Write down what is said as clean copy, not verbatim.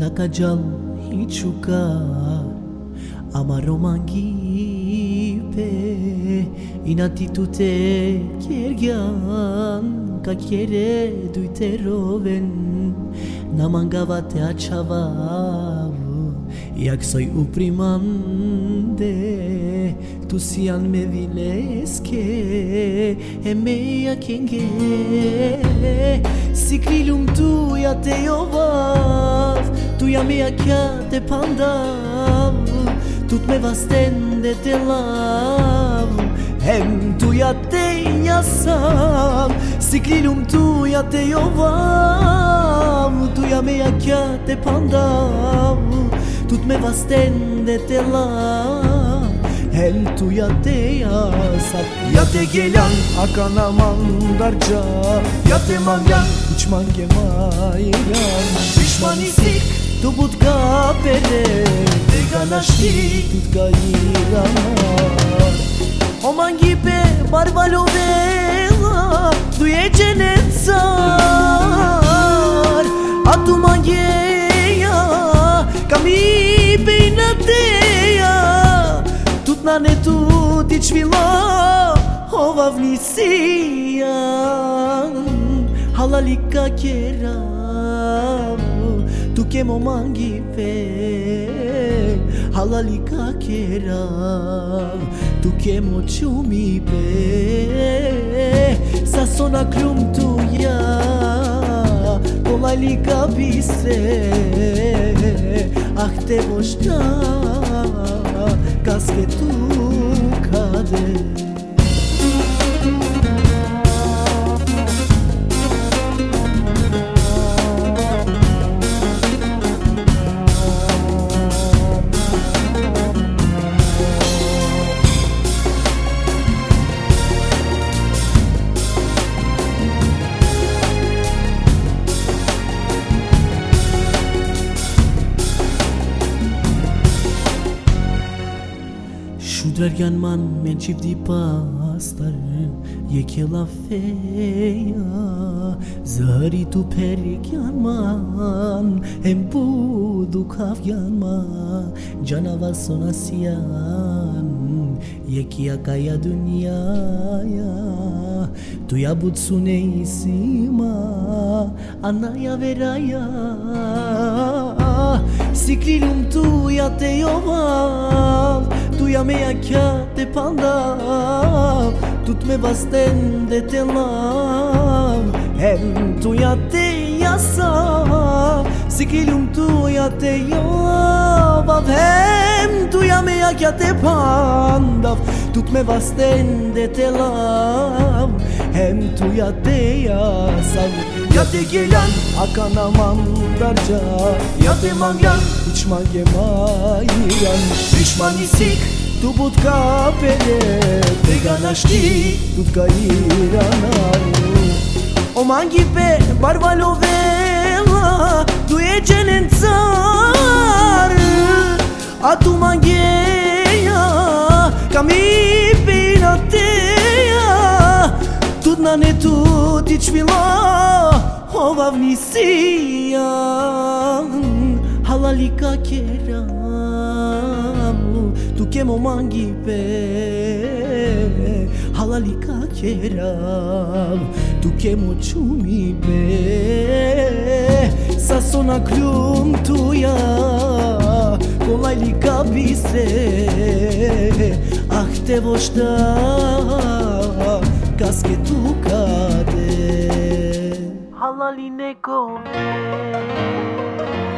Nakajal hiçukar ama roman gibi inatitute kergan kakere duiteroven namangavate achavav jak soy uprimande tu sian me vileske emeia kenge sikrilum tu ya te yovav tu ya mea kya te pandav tut me vastende te lav hem tu ya te yasav sikrilum tu ya te yovav tu ya mea kya te pandav tut me vastende te lav hem tu ya te yasav ya te gelan akana mandarca ya te mangan uçman gemayran pişmanisik tu budka pere veganashti tutka irana oman gibi barbalovela duye cennet sar atuman geya kami beinateya tutna ne tut içvila ovavnisiya halalika kerav tu kemo mangipe halalika kerav tu kemo chumipe sasona krum tu ya kolaylıka bise ah te boşta kaske tu kade Şudrargan man men çivdi pastar yekela feya zari tu perikyan man hem budu kavyan man canavar sonasiyan yekia kaya dünyaya tu ya butsune isima anaya veraya sikrilum tu ya te yovav tu ya mea kya te pandav tut me vastende te lav hem tu ya te yasav sikrilum tu ya te yovav hem tu ya mea kya te pandav tut me vastende te lav hem tu ya te yasav ya te gelan akana mandarca ya te mangan uçman gemayran pişmanisik tu budka pere veganashti tutka irana oman gibi barbalovela duye cennet sar atuman geya kami binateya tutna ne tut içvila ovavnisiya halalika kerav tu kemo mangipe halalika kerav tu kemo chumipe sasona krum tu ya kolaylıka bise ah te voşta kaske tu kade halaline kove